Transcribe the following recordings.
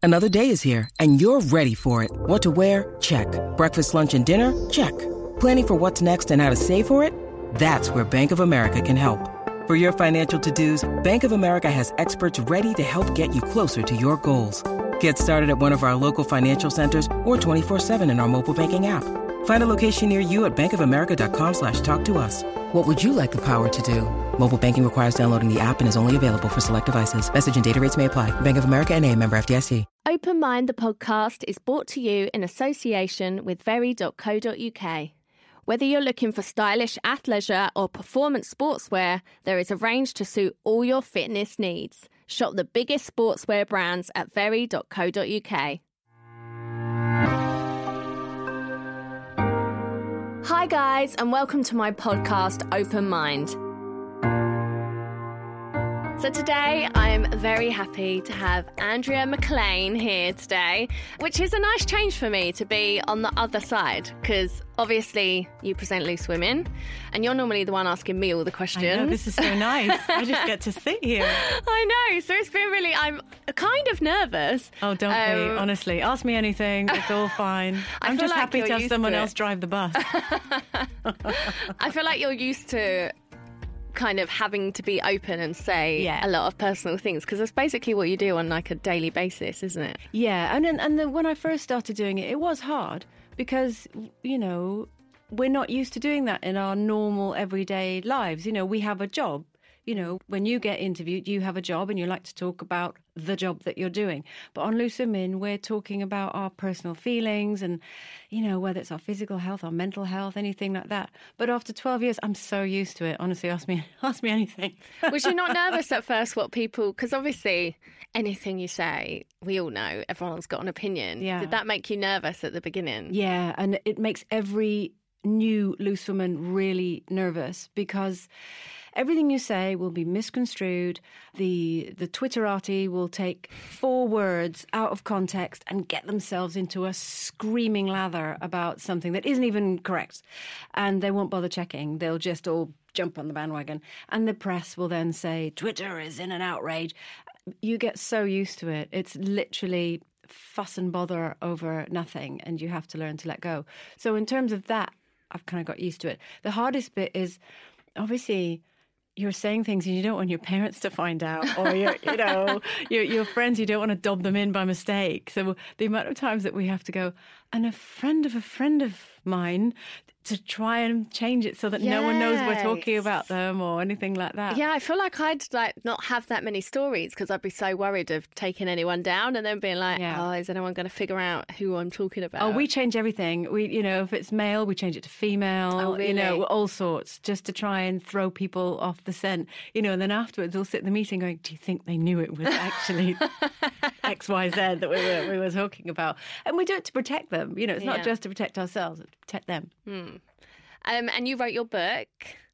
Another day is here, and you're ready for it. What to wear? Check. Breakfast, lunch, and dinner? Check. Planning for what's next and how to save for it? That's where Bank of America can help. For your financial to-dos, Bank of America has experts ready to help get you closer to your goals. Get started at one of our local financial centers or 24/7 in our mobile banking app. Find a location near you at bankofamerica.com/talktous. What would you like the power to do? Mobile banking requires downloading the app and is only available for select devices. Message and data rates may apply. Bank of America N.A., member FDIC. Open Mind, the podcast, is brought to you in association with very.co.uk. Whether you're looking for stylish athleisure or performance sportswear, there is a range to suit all your fitness needs. Shop the biggest sportswear brands at very.co.uk. Hi guys, and welcome to my podcast, Open Mind. So today I'm very happy to have Andrea McLean here today, which is a nice change for me to be on the other side, because obviously you present Loose Women and you're normally the one asking me all the questions. I know, this is so nice. I just get to sit here. I know, so it's been really, I'm kind of nervous. Oh, don't be, honestly. Ask me anything, it's all fine. I'm just happy to have someone else drive the bus. I feel like you're used to kind of having to be open and say a lot of personal things, because that's basically what you do on like a daily basis, isn't it? Yeah, and when I first started doing it, it was hard because, you know, we're not used to doing that in our normal everyday lives. You know, we have a job. You know, when you get interviewed, you have a job and you like to talk about the job that you're doing. But on Loose Women, we're talking about our personal feelings and, you know, whether it's our physical health, our mental health, anything like that. But after 12 years, I'm so used to it. Honestly, ask me anything. Was you not nervous at first what people, because obviously anything you say, we all know everyone's got an opinion. Yeah. Did that make you nervous at the beginning? Yeah, and it makes every new Loose Woman really nervous because everything you say will be misconstrued. The Twitterati will take 4 words out of context and get themselves into a screaming lather about something that isn't even correct. And they won't bother checking. They'll just all jump on the bandwagon. And the press will then say, Twitter is in an outrage. You get so used to it. It's literally fuss and bother over nothing, and you have to learn to let go. So in terms of that, I've kind of got used to it. The hardest bit is, obviously, you're saying things and you don't want your parents to find out, or your friends, you don't want to dob them in by mistake. So the amount of times that we have to go, and a friend of mine, to try and change it so that no one knows we're talking about them or anything like that. Yeah, I feel like I'd not have that many stories because I'd be so worried of taking anyone down and then being like, oh, is anyone going to figure out who I'm talking about? Oh, we change everything. We, if it's male, we change it to female. Oh, really? All sorts, just to try and throw people off the scent. And then afterwards we'll sit in the meeting going, do you think they knew it was actually X, Y, Z that we were talking about? And we do it to protect them. It's not just to protect ourselves, it's to protect them. And you wrote your book.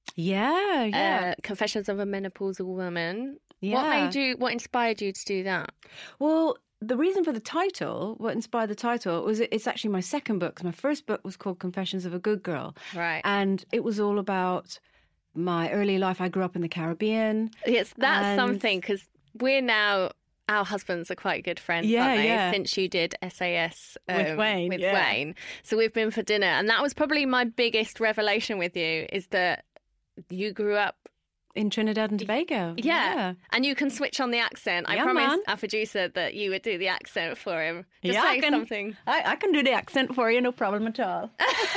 Yeah. Confessions of a Menopausal Woman. Yeah. What inspired you to do that? Well, the reason for the title, what inspired the title, was it's actually my second book. 'Cause my first book was called Confessions of a Good Girl. Right. And it was all about my early life. I grew up in the Caribbean. Yes, that's something, because our husbands are quite good friends, aren't they? Yeah. Since you did SAS with Wayne. Wayne. So we've been for dinner. And that was probably my biggest revelation with you, is that you grew up in Trinidad and Tobago. Yeah. And you can switch on the accent. I promised our producer that you would do the accent for him. Just say something. I can do the accent for you, no problem at all.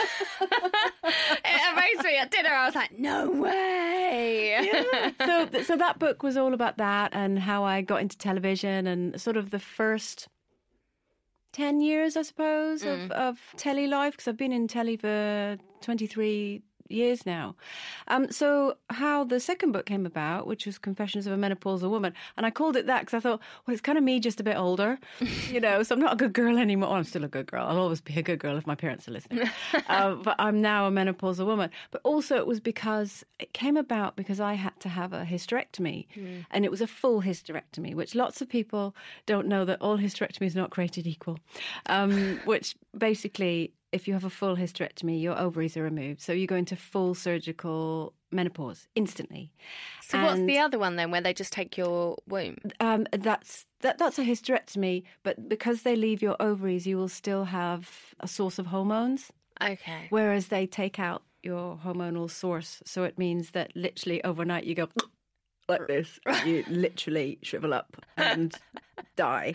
It amazed me at dinner. I was like, no way. Yeah. So that book was all about that and how I got into television and sort of the first 10 years, I suppose, of telly life, because I've been in telly for 23 years now. So how the second book came about, which was Confessions of a Menopausal Woman, and I called it that because I thought, well, it's kind of me just a bit older, so I'm not a good girl anymore. Well, I'm still a good girl. I'll always be a good girl if my parents are listening. But I'm now a menopausal woman. But also it was because it came about because I had to have a hysterectomy, and it was a full hysterectomy, which lots of people don't know, that all hysterectomy is not created equal, which basically if you have a full hysterectomy, your ovaries are removed. So you go into full surgical menopause instantly. So what's the other one then, where they just take your womb? That's a hysterectomy, but because they leave your ovaries, you will still have a source of hormones. Okay. Whereas they take out your hormonal source. So it means that literally overnight you go like this. You literally shrivel up and die.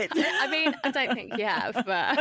I don't think you have, but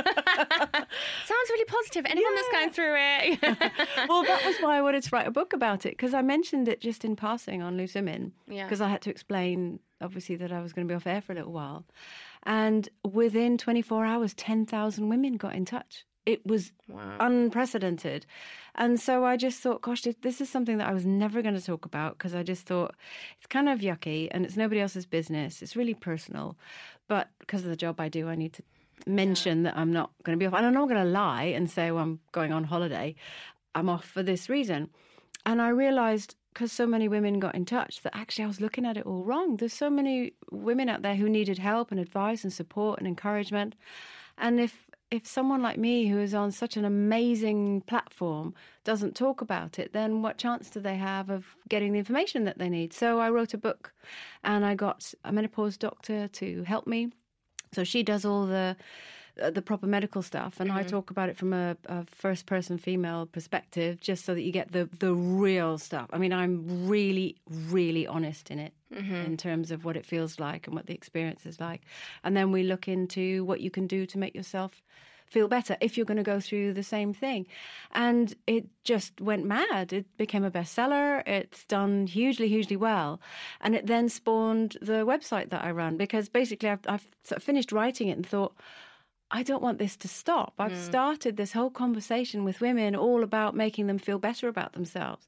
sounds really positive. Anyone that's going through it. Well, that was why I wanted to write a book about it, because I mentioned it just in passing on Loose Women, because I had to explain, obviously, that I was going to be off air for a little while. And within 24 hours, 10,000 women got in touch. It was unprecedented. And so I just thought, gosh, this is something that I was never going to talk about, because I just thought it's kind of yucky and it's nobody else's business. It's really personal. But because of the job I do, I need to mention that I'm not going to be off. And I'm not going to lie and say, well, I'm going on holiday. I'm off for this reason. And I realised, because so many women got in touch, that actually I was looking at it all wrong. There's so many women out there who needed help and advice and support and encouragement. And if someone like me, who is on such an amazing platform, doesn't talk about it, then what chance do they have of getting the information that they need? So I wrote a book, and I got a menopause doctor to help me. So she does all the proper medical stuff, and I talk about it from a first-person female perspective, just so that you get the real stuff. I mean, I'm really, really honest in it, in terms of what it feels like and what the experience is like. And then we look into what you can do to make yourself feel better if you're going to go through the same thing. And it just went mad. It became a bestseller. It's done hugely, hugely well. And it then spawned the website that I run, because basically I've sort of finished writing it and thought, I don't want this to stop. I've started this whole conversation with women all about making them feel better about themselves.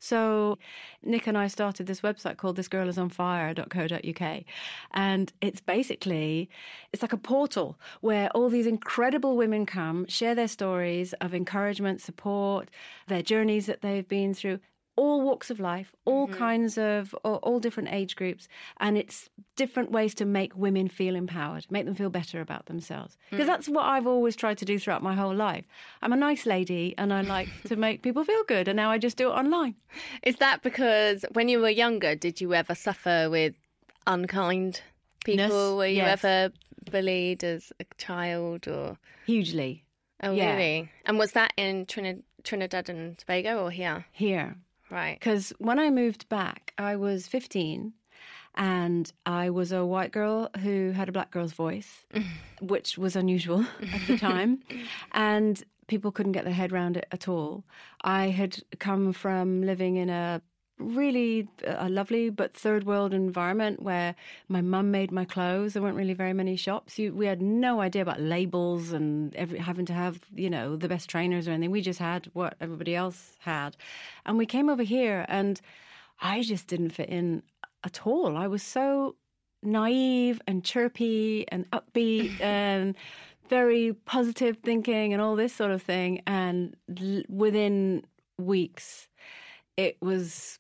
So Nick and I started this website called thisgirlisonfire.co.uk. And it's like a portal where all these incredible women come, share their stories of encouragement, support, their journeys that they've been through, all walks of life, all kinds of, all different age groups. And it's different ways to make women feel empowered, make them feel better about themselves. Because that's what I've always tried to do throughout my whole life. I'm a nice lady and I like to make people feel good. And now I just do it online. Is that because when you were younger, did you ever suffer with unkind people? Were you ever bullied as a child? Or Hugely. Oh, really? And was that in Trinidad and Tobago or here? Here. Right. Because when I moved back, I was 15 and I was a white girl who had a black girl's voice, which was unusual at the time. And people couldn't get their head around it at all. I had come from living in a really lovely but third world environment where my mum made my clothes. There weren't really very many shops. We had no idea about labels and having to have, the best trainers or anything. We just had what everybody else had. And we came over here and I just didn't fit in at all. I was so naive and chirpy and upbeat and very positive thinking and all this sort of thing. And within weeks, it was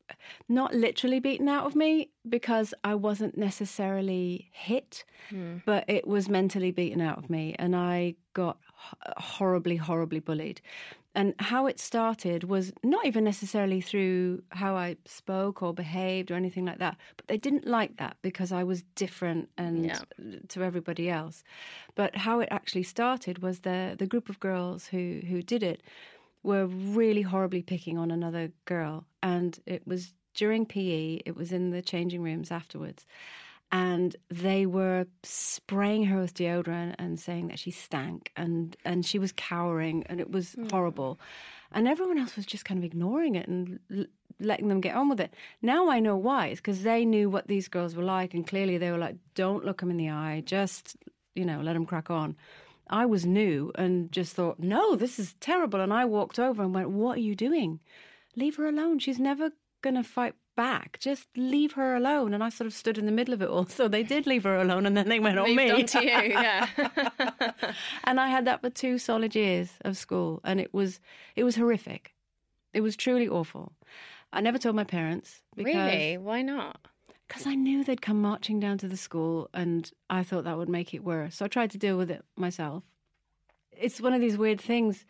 not literally beaten out of me, because I wasn't necessarily hit, but it was mentally beaten out of me. And I got horribly, horribly bullied. And how it started was not even necessarily through how I spoke or behaved or anything like that, but they didn't like that because I was different and to everybody else. But how it actually started was the group of girls who did it were really horribly picking on another girl. And it was during PE, it was in the changing rooms afterwards. And they were spraying her with deodorant and saying that she stank, and she was cowering, and it was horrible. And everyone else was just kind of ignoring it and letting them get on with it. Now I know why. It's because they knew what these girls were like, and clearly they were like, don't look them in the eye, just, let them crack on. I was new and just thought, no, this is terrible. And I walked over and went, what are you doing? Leave her alone. She's never going to fight back. Just leave her alone. And I sort of stood in the middle of it all. So they did leave her alone, and then they went on me. On to you, yeah. And I had that for 2 solid years of school, and it was horrific. It was truly awful. I never told my parents. Really? Why not? Because I knew they'd come marching down to the school, and I thought that would make it worse. So I tried to deal with it myself. it's one of these weird things.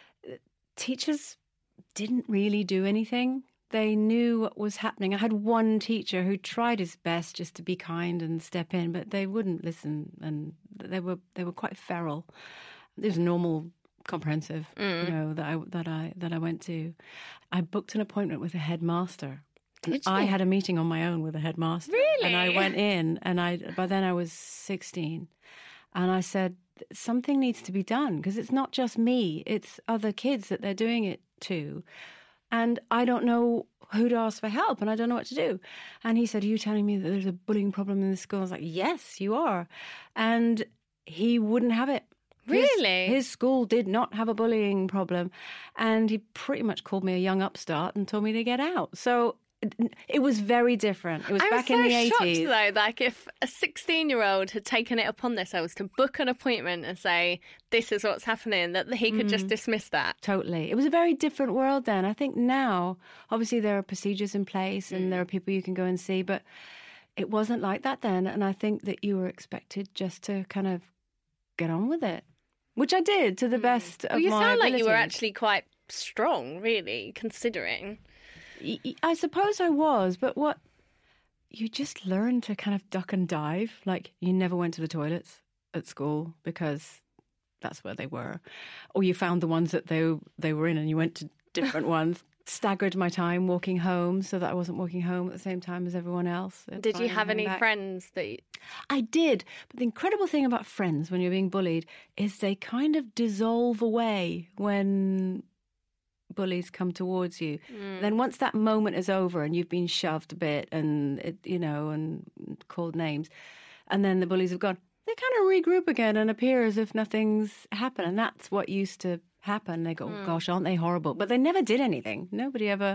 Teachers didn't really do anything. They knew what was happening. I had one teacher who tried his best just to be kind and step in, but they wouldn't listen, and they were quite feral. It was normal comprehensive, that I went to. I booked an appointment with a headmaster. Did you? I had a meeting on my own with a headmaster. Really? And I went in, and by then I was 16, and I said, something needs to be done, because it's not just me, it's other kids that they're doing it to. And I don't know who to ask for help, and I don't know what to do. And he said, are you telling me that there's a bullying problem in the school? I was like, yes, you are. And he wouldn't have it. Really? His school did not have a bullying problem. And he pretty much called me a young upstart and told me to get out. So it was very different. It was back in the 80s. I'm so shocked, though, like if a 16-year-old had taken it upon themselves to book an appointment and say, this is what's happening, that he could just dismiss that. Totally. It was a very different world then. I think now, obviously, there are procedures in place and there are people you can go and see, but it wasn't like that then. And I think that you were expected just to kind of get on with it, which I did to the best of my ability. You sound like you were actually quite strong, really, considering. I suppose I was, but you just learn to kind of duck and dive. Like, you never went to the toilets at school because that's where they were. Or you found the ones that they were in and you went to different ones. Staggered my time walking home so that I wasn't walking home at the same time as everyone else. Did you have any friends that I did. But the incredible thing about friends when you're being bullied is they kind of dissolve away when bullies come towards you. Then once that moment is over and you've been shoved a bit and and called names, and then the bullies have gone, they kind of regroup again and appear as if nothing's happened. And that's what used to happen. They go, oh, gosh, aren't they horrible? But they never did anything. Nobody ever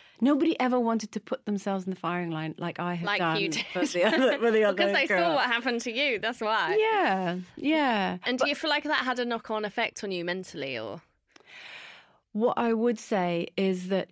wanted to put themselves in the firing line like I had done. You did. For the other because they saw what happened to you. That's why. Yeah. And do you feel like that had a knock-on effect on you mentally, or? What I would say is that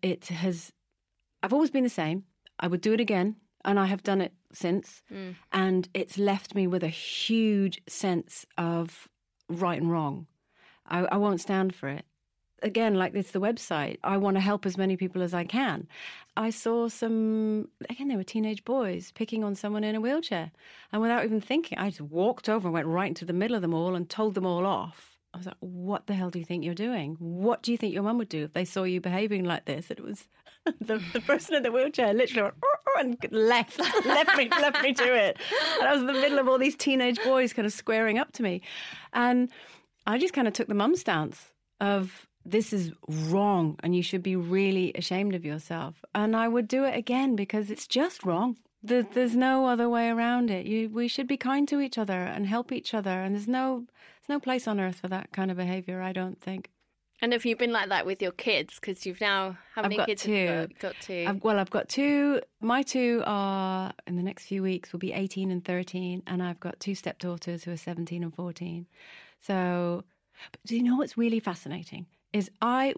I've always been the same. I would do it again, and I have done it since. And it's left me with a huge sense of right and wrong. I won't stand for it. Again, like it's the website. I want to help as many people as I can. I saw they were teenage boys picking on someone in a wheelchair. And without even thinking, I just walked over and went right into the middle of them all and told them all off. I was like, what the hell do you think you're doing? What do you think your mum would do if they saw you behaving like this? And it was the person in the wheelchair literally went, and left me to it. And I was in the middle of all these teenage boys kind of squaring up to me. And I just kind of took the mum stance of, this is wrong and you should be really ashamed of yourself. And I would do it again because it's just wrong. There's no other way around it. We should be kind to each other and help each other. And there's no place on earth for that kind of behaviour, I don't think. And have you been like that with your kids? Because you've now, how many kids have you got? Two. I've got two. My two are, in the next few weeks, will be 18 and 13. And I've got two stepdaughters who are 17 and 14. So, but do you know what's really fascinating? Is I'm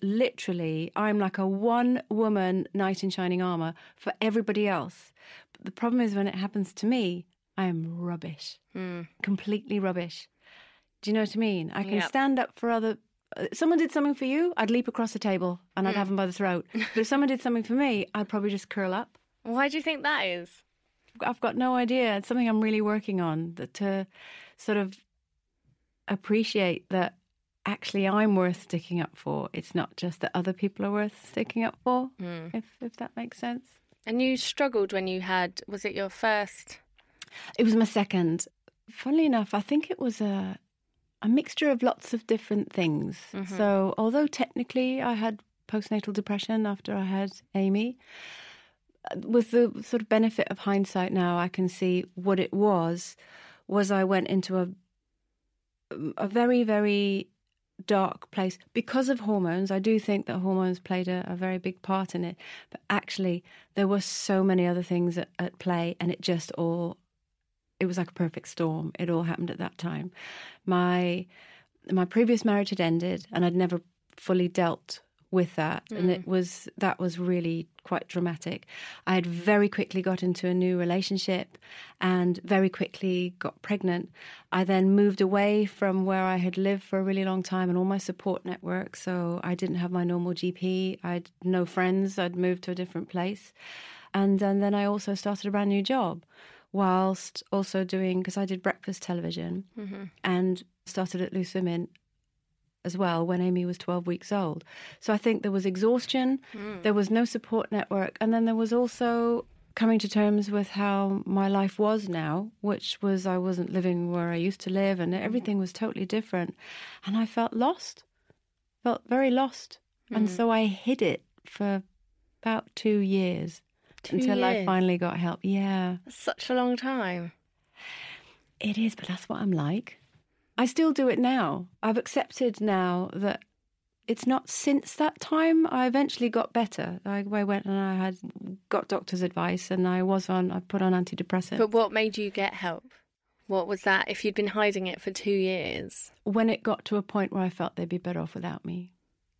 like a one-woman knight in shining armour for everybody else. But the problem is when it happens to me, I am rubbish. Completely rubbish. Do you know what I mean? I can stand up for other... someone did something for you, I'd leap across the table and I'd have them by the throat. But if someone did something for me, I'd probably just curl up. Why do you think that is? I've got no idea. It's something I'm really working on, to sort of appreciate that actually I'm worth sticking up for. It's not just that other people are worth sticking up for, if that makes sense. And you struggled when you had, was it your first? It was my second. Funnily enough, I think it was a mixture of lots of different things. So although technically I had postnatal depression after I had Amy, with the sort of benefit of hindsight now, I can see what it was I went into a very, very dark place because of hormones. I do think that hormones played a very big part in it, but actually there were so many other things at play, and it was like a perfect storm. It all happened at that time. My previous marriage had ended, and I'd never fully dealt with that. And that was really quite dramatic. I had very quickly got into a new relationship and very quickly got pregnant. I then moved away from where I had lived for a really long time and all my support network. So I didn't have my normal GP. I had no friends. I'd moved to a different place. And then I also started a brand new job whilst also doing, because I did breakfast television and started at Loose Women as well when Amy was 12 weeks old. So I think there was exhaustion, there was no support network, and then there was also coming to terms with how my life was now, which was I wasn't living where I used to live and everything was totally different. And I felt lost, felt very lost. And so I hid it for about 2 years until I finally got help. Yeah. That's such a long time. It is, but that's what I'm like. I still do it now. I've accepted now that it's not since that time. I eventually got better. I went and I had got doctor's advice and I put on antidepressants. But what made you get help? What was that if you'd been hiding it for 2 years? When it got to a point where I felt they'd be better off without me.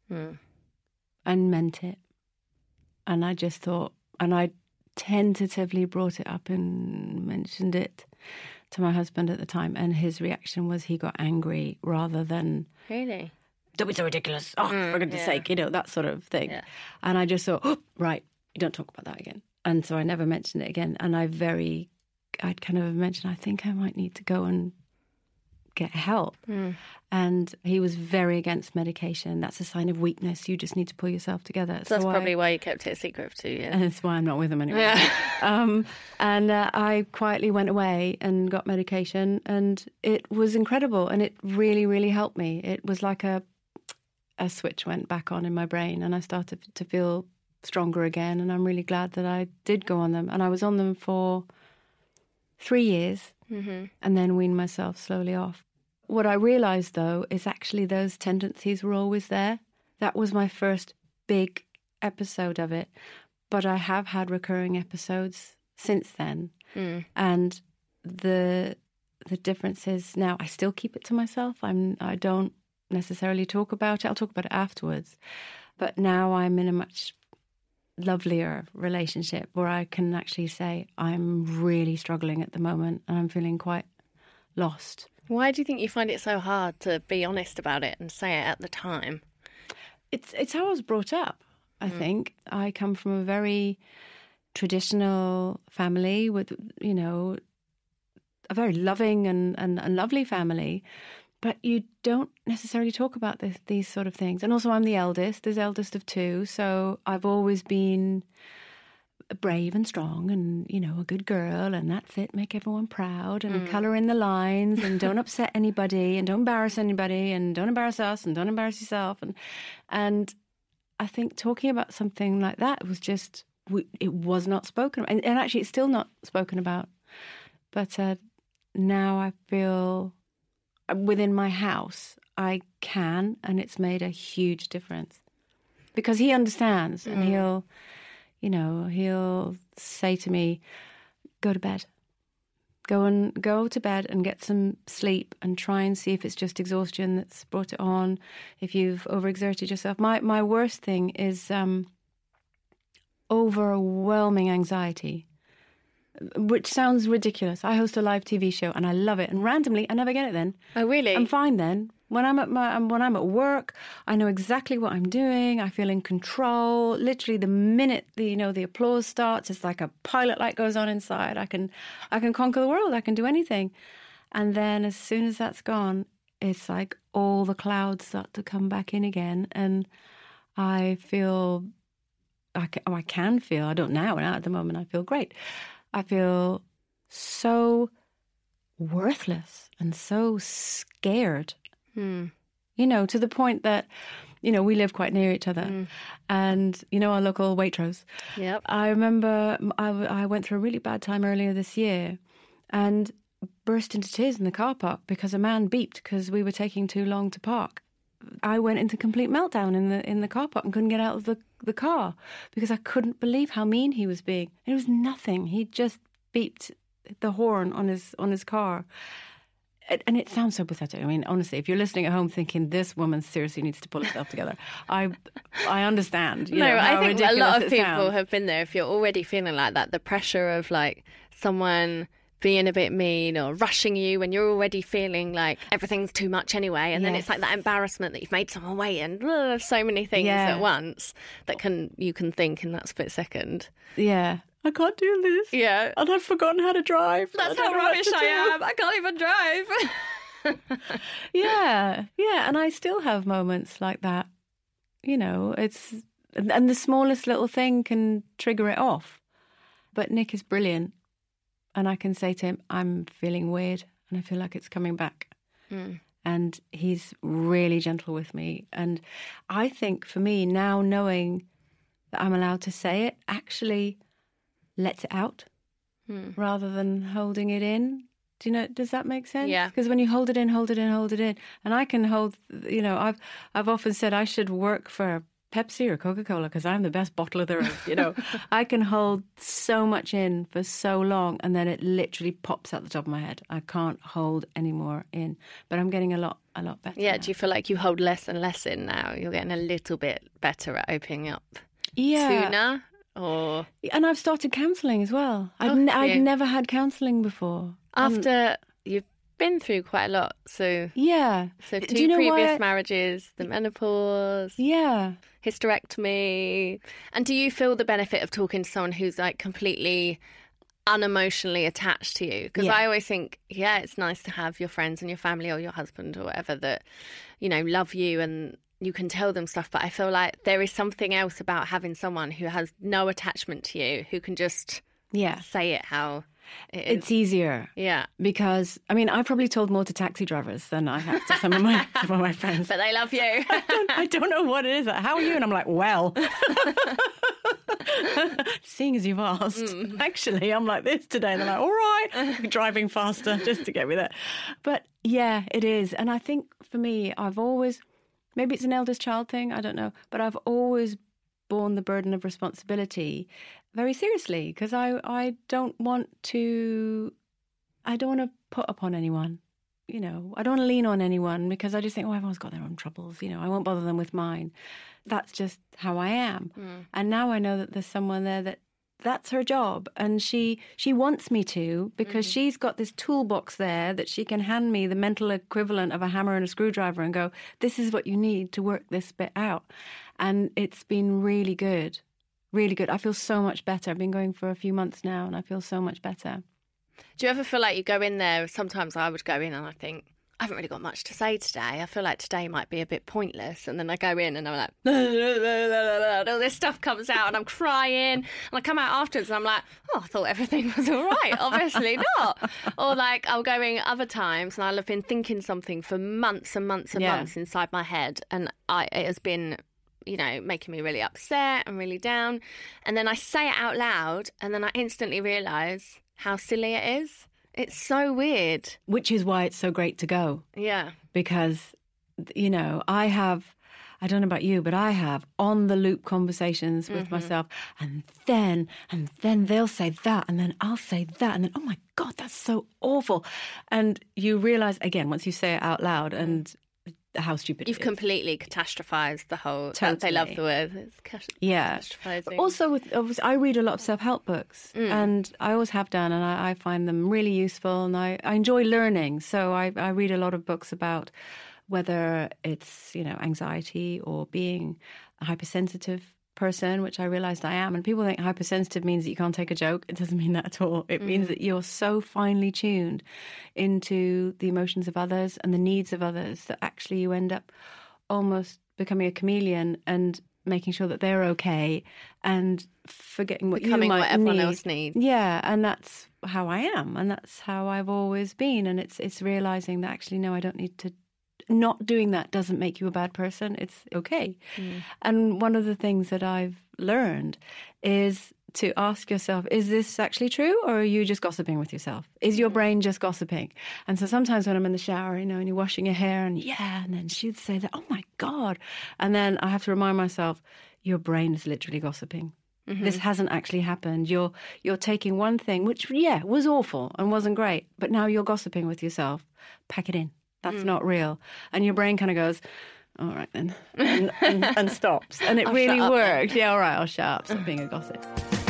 And meant it. And I just thought, and I tentatively brought it up and mentioned it to my husband at the time, and his reaction was he got angry rather than... Really? Don't be so ridiculous. Oh, for goodness sake, that sort of thing. Yeah. And I just thought, right, you don't talk about that again. And so I never mentioned it again. And I'd kind of mentioned, I think I might need to go and get help. And he was very against medication. That's a sign of weakness. You just need to pull yourself together. So that's probably why you kept it a secret for 2 years. And that's why I'm not with him anymore. Yeah. And I quietly went away and got medication, and it was incredible. And it really, really helped me. It was like a switch went back on in my brain, and I started to feel stronger again. And I'm really glad that I did go on them. And I was on them for 3 years and then weaned myself slowly off. What I realised, though, is actually those tendencies were always there. That was my first big episode of it. But I have had recurring episodes since then. And the difference is now I still keep it to myself. I don't necessarily talk about it. I'll talk about it afterwards. But now I'm in a much lovelier relationship where I can actually say I'm really struggling at the moment and I'm feeling quite lost. Why do you think you find it so hard to be honest about it and say it at the time? It's how I was brought up, I think. I come from a very traditional family with, a very loving and lovely family. But you don't necessarily talk about these sort of things. And also I'm the eldest. There's eldest of two. So I've always been brave and strong and, a good girl, and that's it, make everyone proud and colour in the lines and don't upset anybody and don't embarrass anybody and don't embarrass us and don't embarrass yourself. And I think talking about something like that was just, it was not spoken about. And actually it's still not spoken about. But now I feel within my house I can, and it's made a huge difference. Because he understands and he'll say to me, go to bed. Go to bed and get some sleep and try and see if it's just exhaustion that's brought it on, if you've overexerted yourself. My worst thing is overwhelming anxiety, which sounds ridiculous. I host a live TV show and I love it. And randomly, I never get it then. Oh, really? I'm fine then. When I'm at work, I know exactly what I'm doing. I feel in control. Literally, the minute the applause starts, it's like a pilot light goes on inside. I can conquer the world. I can do anything. And then as soon as that's gone, it's like all the clouds start to come back in again, and I feel. I can feel. I don't now. At the moment, I feel great. I feel so worthless and so scared. To the point that, we live quite near each other. And, our local Waitrose. Yep. I remember I went through a really bad time earlier this year and burst into tears in the car park because a man beeped because we were taking too long to park. I went into complete meltdown in the car park and couldn't get out of the car because I couldn't believe how mean he was being. It was nothing. He just beeped the horn on his car. and it sounds so pathetic. I mean, honestly, if you're listening at home thinking this woman seriously needs to pull herself together, I understand. You know, I think a lot of people sounds. have been there. If you're already feeling like that, the pressure of like someone being a bit mean or rushing you when you're already feeling like everything's too much anyway, and then it's like that embarrassment that you've made someone wait, and so many things at once that you can think in that split second. Yeah. I can't do this. Yeah. And I've forgotten how to drive. That's how rubbish I am. I can't even drive. Yeah. And I still have moments like that. You know, and the smallest little thing can trigger it off. But Nick is brilliant. And I can say to him, I'm feeling weird and I feel like it's coming back. And he's really gentle with me. And I think for me, now knowing that I'm allowed to say it, actually lets it out rather than holding it in. Do you know, does that make sense? Yeah. Because when you hold it in, and I can hold, you know, I've often said I should work for Pepsi or Coca-Cola because I'm the best bottler there is, you know. I can hold so much in for so long and then it literally pops out the top of my head. I can't hold any more in. But I'm getting a lot better. Yeah, now. do you feel like you hold less and less in now? You're getting a little bit better at opening up sooner? Or... And I've started counselling as well. I'd never had counselling before. After you've been through quite a lot, so... Yeah. So 2 previous marriages, the menopause... Yeah. Hysterectomy. And do you feel the benefit of talking to someone who's like completely unemotionally attached to you? Because I always think, it's nice to have your friends and your family or your husband or whatever that, you know, love you and you can tell them stuff. But I feel like there is something else about having someone who has no attachment to you, who can just say it how it is. It's easier. Yeah. Because, I mean, I probably told more to taxi drivers than I have to some of my friends. But they love you. I don't know what it is. How are you? And I'm like, well, seeing as you've asked, actually, I'm like this today. And they're like, all right, driving faster just to get me there. But yeah, it is. And I think for me, I've always, maybe it's an eldest child thing, I don't know, but I've always borne the burden of responsibility very seriously because I don't want to put upon anyone, you know. I don't want to lean on anyone because I just think, everyone's got their own troubles, you know. I won't bother them with mine. That's just how I am. And now I know that there's someone there that's her job and she wants me to because she's got this toolbox there that she can hand me the mental equivalent of a hammer and a screwdriver and go, this is what you need to work this bit out. And it's been really good. Really good. I feel so much better. I've been going for a few months now and I feel so much better. Do you ever feel like you go in there? Sometimes I would go in and I think, I haven't really got much to say today. I feel like today might be a bit pointless. And then I go in and I'm like, all this stuff comes out and I'm crying. And I come out afterwards and I'm like, I thought everything was all right. Obviously not. Or like I'll go in other times and I'll have been thinking something for months and months and months inside my head. And it has been, you know, making me really upset and really down. And then I say it out loud and then I instantly realise how silly it is. It's so weird. Which is why it's so great to go. Yeah. Because, you know, I don't know about you, but I have on the loop conversations with myself and then they'll say that and then I'll say that and then, oh my God, that's so awful. And you realise, again, once you say it out loud and how stupid You've it is. completely catastrophized the whole... Totally. They love the word. It's catastrophizing. Also, obviously, I read a lot of self-help books and I always have done and I find them really useful and I enjoy learning. So I read a lot of books about whether it's, you know, anxiety or being a hypersensitive person, which I realised I am. And people think hypersensitive means that you can't take a joke. It doesn't mean that at all. It means that you're so finely tuned into the emotions of others and the needs of others that actually you end up almost becoming a chameleon and making sure that they're okay and forgetting what Becoming you might what everyone need. else needs. Yeah, and that's how I am and that's how I've always been. And it's realising that actually, no, I don't need to. Not doing that doesn't make you a bad person. It's okay. And one of the things that I've learned is to ask yourself, is this actually true or are you just gossiping with yourself? Is your brain just gossiping? And so sometimes when I'm in the shower, you know, and you're washing your hair and then she'd say that, oh my God. And then I have to remind myself, your brain is literally gossiping. This hasn't actually happened. You're taking one thing, which, was awful and wasn't great, but now you're gossiping with yourself. Pack it in. That's not real. And your brain kind of goes, all right then, and stops. And it really worked. Yeah, all right, I'll shut up. Stop being a gossip.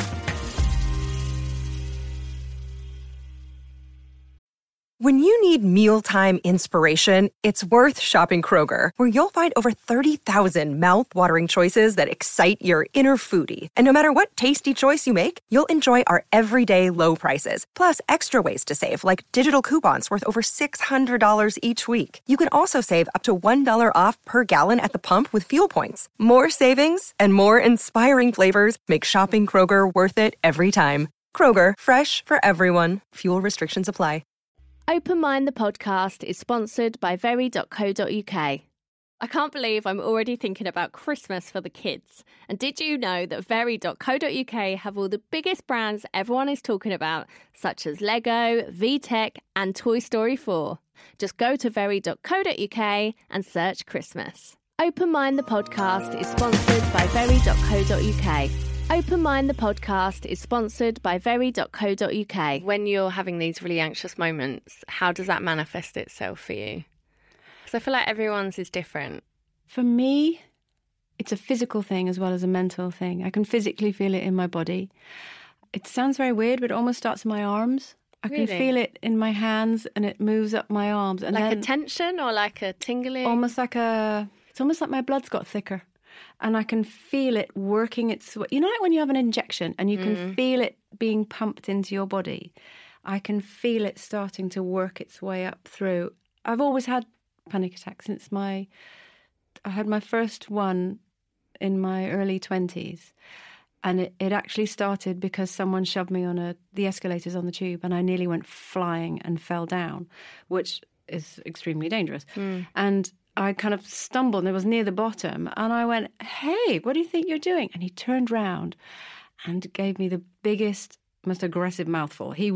When you need mealtime inspiration, it's worth shopping Kroger, where you'll find over 30,000 mouth-watering choices that excite your inner foodie. And no matter what tasty choice you make, you'll enjoy our everyday low prices, plus extra ways to save, like digital coupons worth over $600 each week. You can also save up to $1 off per gallon at the pump with fuel points. More savings and more inspiring flavors make shopping Kroger worth it every time. Kroger, fresh for everyone. Fuel restrictions apply. Open Mind the podcast is sponsored by very.co.uk. I can't believe I'm already thinking about Christmas for the kids. And did you know that very.co.uk have all the biggest brands everyone is talking about, such as Lego, VTech and Toy Story 4? Just go to very.co.uk and search Christmas. Open Mind the podcast is sponsored by very.co.uk. Open Mind the podcast is sponsored by very.co.uk. When you're having these really anxious moments, how does that manifest itself for you? Because I feel like everyone's is different. For me, it's a physical thing as well as a mental thing. I can physically feel it in my body. It sounds very weird, but it almost starts in my arms. I can feel it in my hands and it moves up my arms. And like a tension or like a tingling? It's almost like my blood's got thicker. And I can feel it working its way. You know, like when you have an injection and you can feel it being pumped into your body. I can feel it starting to work its way up through. I've always had panic attacks since I had my first one in my early 20s. And it actually started because someone shoved me on the escalators on the tube and I nearly went flying and fell down, which is extremely dangerous. And I kind of stumbled and it was near the bottom and I went, hey, what do you think you're doing? And he turned round and gave me the biggest, most aggressive mouthful. He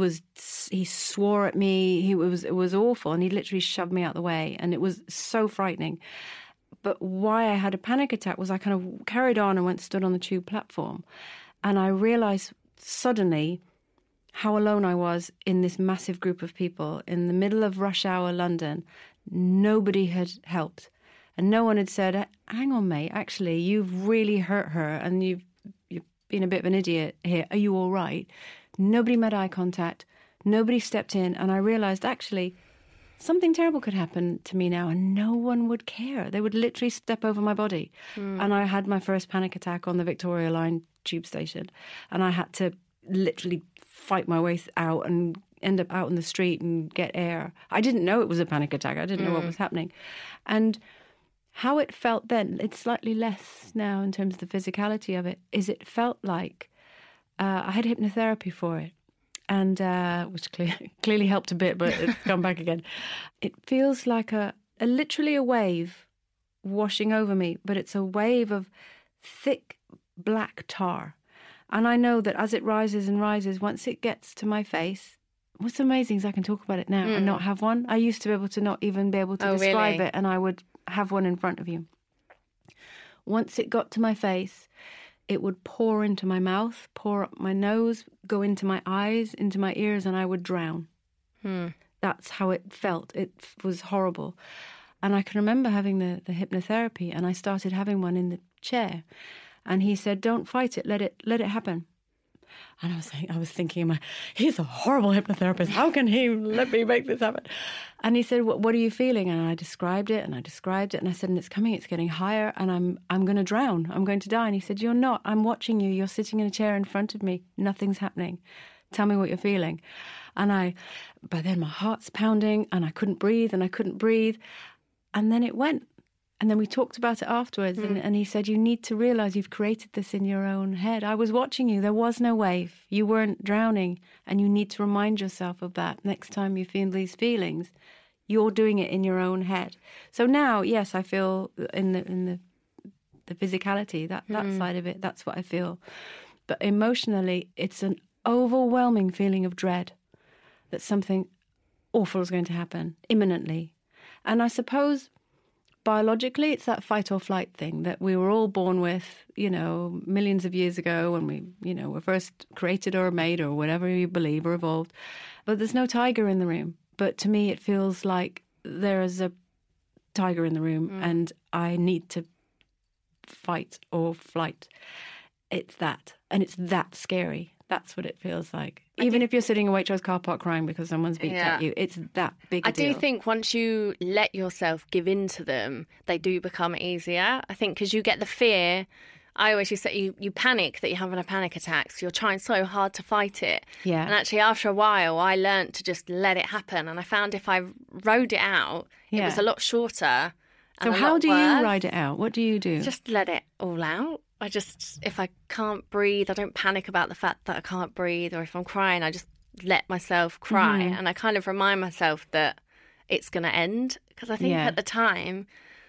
swore at me. It was awful. And he literally shoved me out the way. And it was so frightening. But why I had a panic attack was I kind of carried on and stood on the tube platform. And I realized suddenly how alone I was in this massive group of people in the middle of rush hour London. Nobody had helped. And no one had said, hang on, mate, actually, you've really hurt her and you've been a bit of an idiot here. Are you all right? Nobody made eye contact. Nobody stepped in. And I realised, actually, something terrible could happen to me now and no one would care. They would literally step over my body. And I had my first panic attack on the Victoria Line tube station. And I had to literally fight my way out and end up out in the street and get air. I didn't know it was a panic attack. I didn't know what was happening. And how it felt then, it's slightly less now in terms of the physicality of it, is it felt like I had hypnotherapy for it, and which clearly helped a bit, but it's come back again. It feels like literally a wave washing over me, but it's a wave of thick black tar. And I know that as it rises and rises, once it gets to my face, what's amazing is I can talk about it now and not have one. I used to be able to not even be able to describe it, and I would have one in front of you. Once it got to my face, it would pour into my mouth, pour up my nose, go into my eyes, into my ears, and I would drown. That's how it felt. It was horrible. And I can remember having the hypnotherapy, and I started having one in the chair. And he said, don't fight it, let it happen. And I was thinking, he's a horrible hypnotherapist. How can he let me make this happen? And he said, what are you feeling? And I described it. And I said, and it's coming, it's getting higher, and I'm going to drown. I'm going to die. And he said, you're not. I'm watching you. You're sitting in a chair in front of me. Nothing's happening. Tell me what you're feeling. And by then my heart's pounding and I couldn't breathe. And then it went. And then we talked about it afterwards, and he said, you need to realise you've created this in your own head. I was watching you. There was no wave. You weren't drowning, and you need to remind yourself of that. Next time you feel these feelings, you're doing it in your own head. So now, yes, I feel in the physicality, that side of it, that's what I feel. But emotionally, it's an overwhelming feeling of dread that something awful is going to happen imminently. And I suppose biologically, it's that fight or flight thing that we were all born with, millions of years ago when we, were first created or made or whatever you believe or evolved. But there's no tiger in the room. But to me, it feels like there is a tiger in the room and I need to fight or flight. It's that. And it's that scary. That's what it feels like. Even if you're sitting in Waitrose car park crying because someone's beat at you, it's that big a deal. I do think once you let yourself give in to them, they do become easier. I think because you get the fear. I always used to say you panic that you're having a panic attack, so you're trying so hard to fight it. Yeah. And actually, after a while, I learned to just let it happen. And I found if I rode it out, it was a lot shorter. So how do you ride it out? What do you do? Just let it all out. If I can't breathe, I don't panic about the fact that I can't breathe, or if I'm crying, I just let myself cry. And I kind of remind myself that it's going to end. Because I think at the time,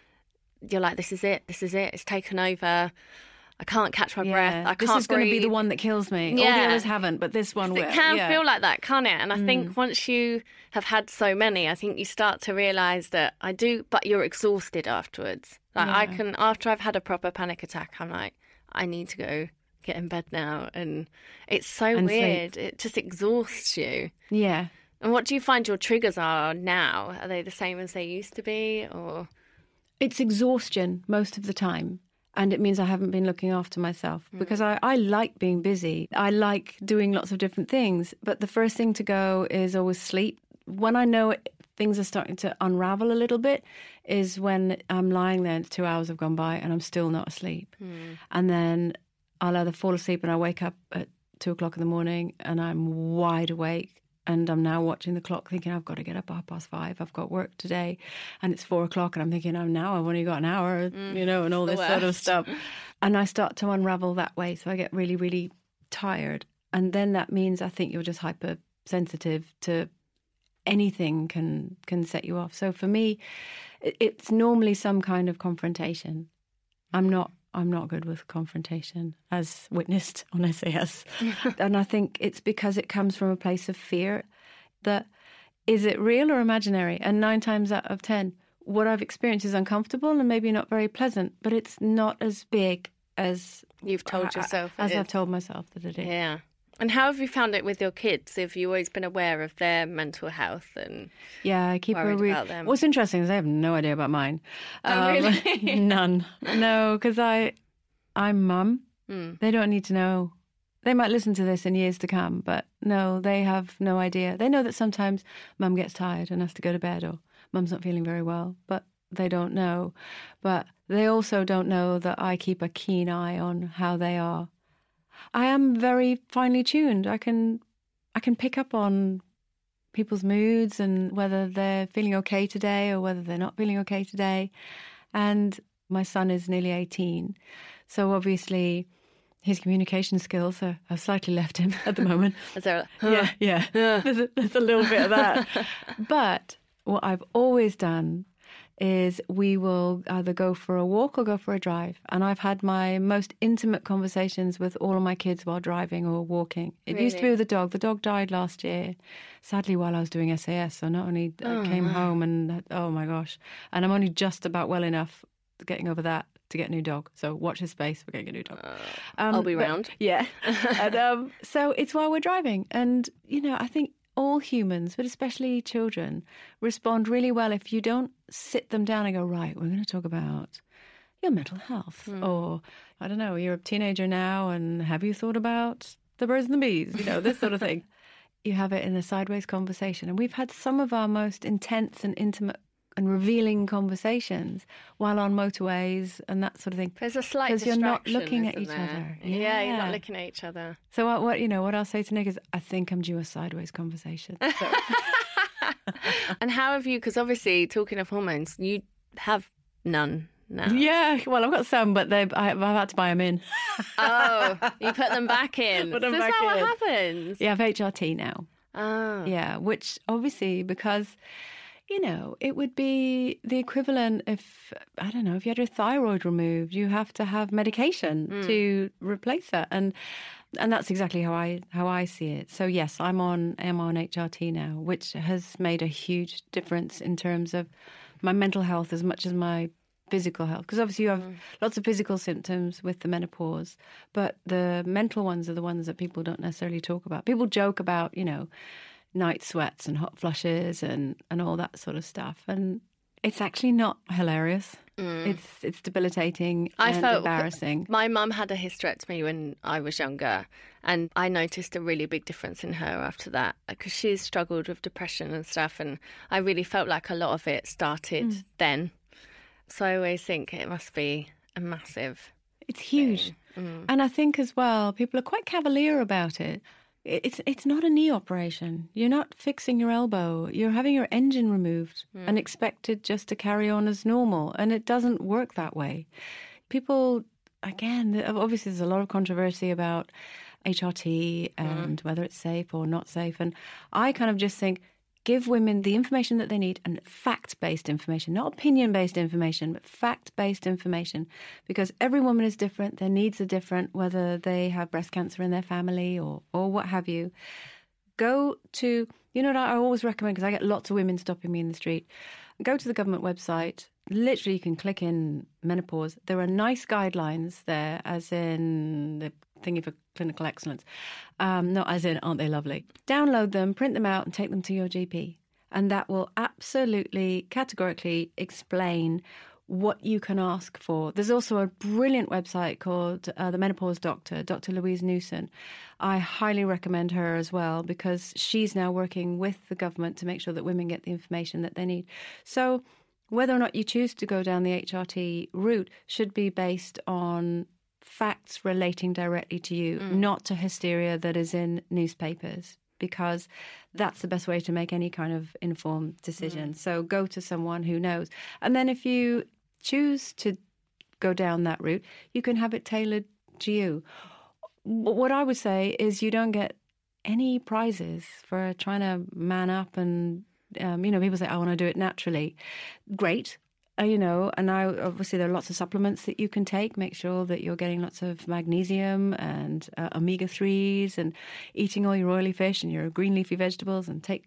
you're like, this is it, it's taken over. I can't catch my breath. I can't breathe. This is going to be the one that kills me. Yeah. All the others haven't, but this one will. It can feel like that, can't it? And I think once you have had so many, I think you start to realise that I do, but you're exhausted afterwards. Like I can, after I've had a proper panic attack, I'm like, I need to go get in bed now. And it's so weird. Sleep. It just exhausts you. Yeah. And what do you find your triggers are now? Are they the same as they used to be, or? It's exhaustion most of the time. And it means I haven't been looking after myself because I like being busy. I like doing lots of different things. But the first thing to go is always sleep. When I know things are starting to unravel a little bit is when I'm lying there and 2 hours have gone by and I'm still not asleep. And then I'll either fall asleep and I wake up at 2 o'clock in the morning and I'm wide awake. And I'm now watching the clock thinking, I've got to get up at 5:30. I've got work today. And it's 4 o'clock. And I'm thinking, I've only got an hour, and all this sort of stuff. And I start to unravel that way. So I get really, really tired. And then that means I think you're just hypersensitive to anything can set you off. So for me, it's normally some kind of confrontation. I'm not good with confrontation, as witnessed on SAS. And I think it's because it comes from a place of fear. That is it real or imaginary? And 9 times out of 10, what I've experienced is uncomfortable and maybe not very pleasant, but it's not as big as you've told yourself. As I've told myself that it is. Yeah. And how have you found it with your kids? Have you always been aware of their mental health and I keep worried about them? What's interesting is I have no idea about mine. Really? None. No, because I'm mum. They don't need to know. They might listen to this in years to come, but no, they have no idea. They know that sometimes mum gets tired and has to go to bed, or mum's not feeling very well, but they don't know. But they also don't know that I keep a keen eye on how they are. I am very finely tuned. I can pick up on people's moods and whether they're feeling okay today or whether they're not feeling okay today. And my son is nearly 18. So obviously his communication skills have slightly left him at the moment. Is there Yeah. There's a little bit of that. But what I've always done is we will either go for a walk or go for a drive. And I've had my most intimate conversations with all of my kids while driving or walking. It used to be with the dog. The dog died last year, sadly, while I was doing SAS. So not only came home and, oh my gosh. And I'm only just about well enough getting over that to get a new dog. So watch his space. We're getting a new dog. I'll be round. Yeah. And, so it's while we're driving. And, I think all humans, but especially children, respond really well if you don't sit them down and go, right, we're going to talk about your mental health. Or, I don't know, you're a teenager now and have you thought about the birds and the bees? This sort of thing. You have it in a sideways conversation. And we've had some of our most intense and intimate and revealing conversations while on motorways and that sort of thing. There's a slight because you're not looking at each there? other. Yeah, you're not looking at each other. So what I'll say to Nick is, I think I'm due a sideways conversation. So. And how have you? Because obviously, talking of hormones, you have none now. Yeah, well, I've got some, but I've had to buy them in. Oh, you put them back in. Put them so back is that in. what happens? Yeah, I have HRT now. Oh, yeah, which obviously because. It would be the equivalent if you had your thyroid removed, you have to have medication to replace that. And that's exactly how I see it. So yes, I'm on HRT now, which has made a huge difference in terms of my mental health as much as my physical health, because obviously you have lots of physical symptoms with the menopause, but the mental ones are the ones that people don't necessarily talk about. People joke about, night sweats and hot flushes and all that sort of stuff, and it's actually not hilarious. It's debilitating and embarrassing. My mum had a hysterectomy when I was younger, and I noticed a really big difference in her after that, because she's struggled with depression and stuff, and I really felt like a lot of it started then. So I always think it must be a massive It's huge. And I think as well, people are quite cavalier about it. It's not a knee operation. You're not fixing your elbow. You're having your engine removed and expected just to carry on as normal. And it doesn't work that way. People, again, obviously there's a lot of controversy about HRT and whether it's safe or not safe. And I kind of just think, give women the information that they need, and fact-based information, not opinion-based information, but fact-based information, because every woman is different, their needs are different, whether they have breast cancer in their family or what have you. Go to, what I always recommend, because I get lots of women stopping me in the street, go to the government website. Literally, you can click in menopause. There are nice guidelines there, as in the thingy for clinical excellence. Not as in, aren't they lovely? Download them, print them out, and take them to your GP. And that will absolutely, categorically explain what you can ask for. There's also a brilliant website called The Menopause Doctor, Dr. Louise Newson. I highly recommend her as well, because she's now working with the government to make sure that women get the information that they need. So whether or not you choose to go down the HRT route should be based on facts relating directly to you, not to hysteria that is in newspapers, because that's the best way to make any kind of informed decision. So go to someone who knows. And then if you choose to go down that route, you can have it tailored to you. What I would say is you don't get any prizes for trying to man up and people say, I want to do it naturally. Great. And obviously there are lots of supplements that you can take. Make sure that you're getting lots of magnesium and omega-3s, and eating all your oily fish and your green leafy vegetables, and take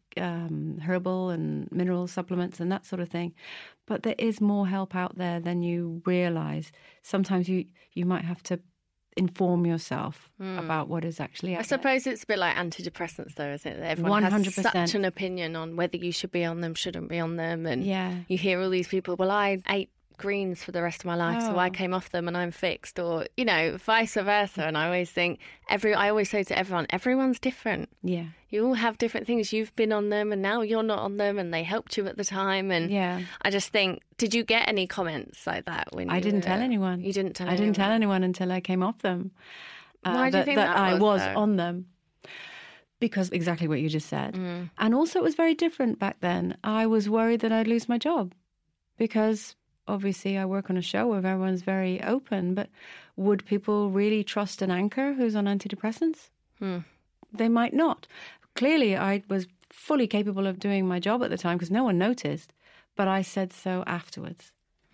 herbal and mineral supplements and that sort of thing. But there is more help out there than you realise. Sometimes you might have to inform yourself about what is actually out there. I suppose it's a bit like antidepressants, though, isn't it? Everyone 100%. Has such an opinion on whether you should be on them, shouldn't be on them. And you hear all these people, well, I ate greens for the rest of my life, so I came off them and I'm fixed, or, vice versa. And I always think, I always say to everyone, everyone's different. Yeah. You all have different things. You've been on them and now you're not on them, and they helped you at the time. And I just think, did you get any comments like that? I didn't tell anyone. You didn't tell anyone? I didn't tell anyone until I came off them. Why do you think that I was though? on them? Because exactly what you just said. And also it was very different back then. I was worried that I'd lose my job, because obviously I work on a show where everyone's very open, but would people really trust an anchor who's on antidepressants? They might not. Clearly I was fully capable of doing my job at the time, because no one noticed, but I said so afterwards.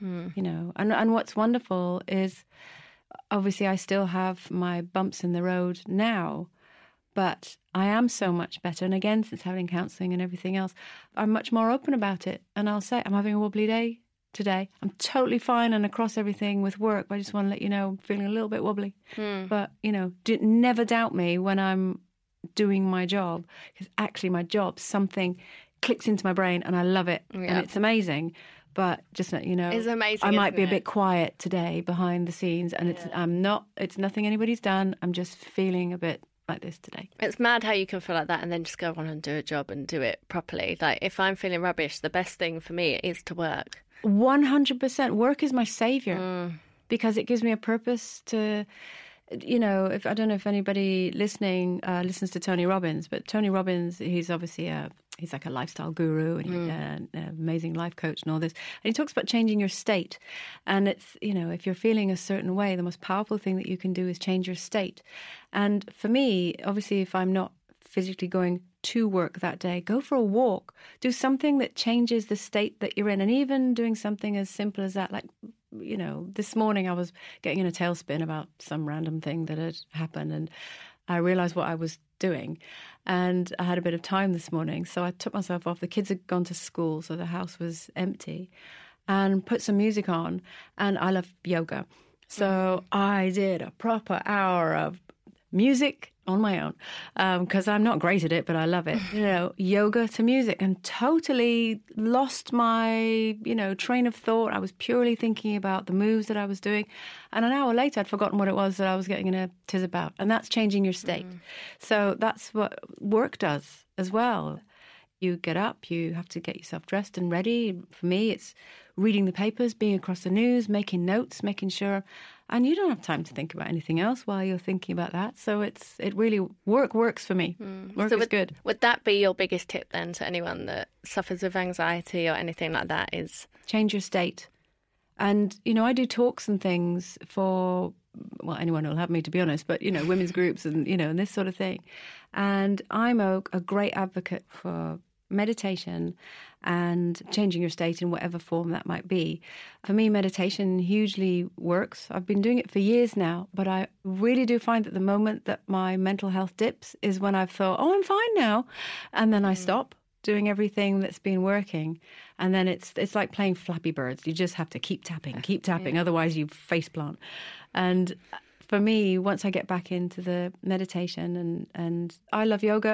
And what's wonderful is, obviously I still have my bumps in the road now, but I am so much better. And again, since having counselling and everything else, I'm much more open about it. And I'll say, I'm having a wobbly day today. I'm totally fine and across everything with work, but I just want to let you know I'm feeling a little bit wobbly. But, never doubt me when I'm doing my job, because actually my job, something clicks into my brain and I love it and it's amazing. But just let you know, it's amazing, I might be a bit quiet today behind the scenes, and it's nothing anybody's done. I'm just feeling a bit like this today. It's mad how you can feel like that and then just go on and do a job and do it properly. Like, if I'm feeling rubbish, the best thing for me is to work. 100%. Work is my saviour, because it gives me a purpose to, if I don't know if anybody listening listens to Tony Robbins, but Tony Robbins, he's obviously he's like a lifestyle guru, and he's an amazing life coach and all this. And he talks about changing your state. And it's, if you're feeling a certain way, the most powerful thing that you can do is change your state. And for me, obviously, if I'm not physically going to work that day, go for a walk, do something that changes the state that you're in. And even doing something as simple as that, like, this morning I was getting in a tailspin about some random thing that had happened, and I realised what I was doing, and I had a bit of time this morning, so I took myself off. The kids had gone to school, so the house was empty, and put some music on. And I love yoga. So I did a proper hour of music on my own because I'm not great at it, but I love it. Yoga to music, and totally lost my, train of thought. I was purely thinking about the moves that I was doing. And an hour later, I'd forgotten what it was that I was getting in a tiz about. And that's changing your state. So that's what work does as well. You get up, you have to get yourself dressed and ready. For me, it's reading the papers, being across the news, making notes, making sure. And you don't have time to think about anything else while you're thinking about that. So it really works for me. Work is good. Would that be your biggest tip then to anyone that suffers with anxiety or anything like that? Is change your state. And, I do talks and things for, well, anyone who'll have me, to be honest, but, women's groups and, and this sort of thing. And I'm a great advocate for meditation and changing your state in whatever form that might be. For me, meditation hugely works. I've been doing it for years now, but I really do find that the moment that my mental health dips is when I've thought, oh, I'm fine now. And then I stop doing everything that's been working. And then it's like playing Flappy Birds. You just have to keep tapping. Otherwise you face plant. And for me, once I get back into the meditation and I love yoga,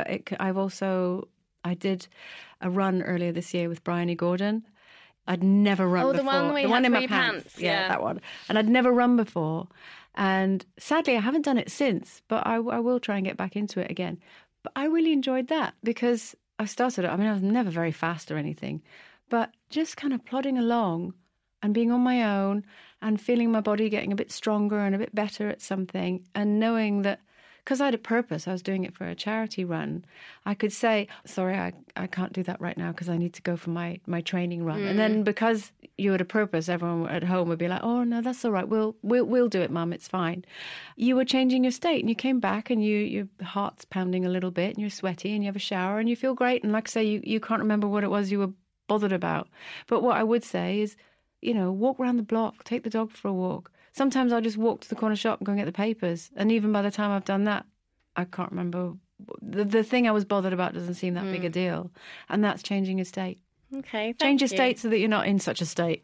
I did a run earlier this year with Bryony Gordon. I'd never run before. Oh, the one in my pants. Yeah, that one. And I'd never run before. And sadly, I haven't done it since, but I will try and get back into it again. But I really enjoyed that because I started it. I was never very fast or anything, but just kind of plodding along and being on my own and feeling my body getting a bit stronger and a bit better at something, and knowing that because I had a purpose, I was doing it for a charity run, I could say, sorry, I can't do that right now because I need to go for my training run. And then because you had a purpose, everyone at home would be like, oh, no, that's all right. We'll do it, Mum. It's fine. You were changing your state and you came back and your heart's pounding a little bit and you're sweaty and you have a shower and you feel great. And like I say, you can't remember what it was you were bothered about. But what I would say is, walk around the block, take the dog for a walk. Sometimes I'll just walk to the corner shop and go and get the papers. And even by the time I've done that, I can't remember. The thing I was bothered about doesn't seem that big a deal. And that's changing your state. Okay, change your state so that you're not in such a state.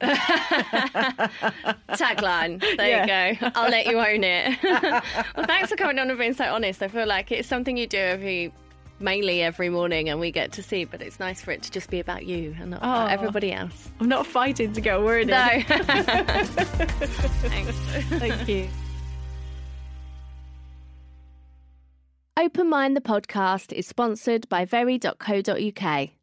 Tagline. There you go. I'll let you own it. Well, thanks for coming on and being so honest. I feel like it's something you do mainly every morning and we get to see, but it's nice for it to just be about you and not about everybody else. I'm not fighting to get a word in. No. Thanks. Thank you. Open Mind the podcast is sponsored by very.co.uk.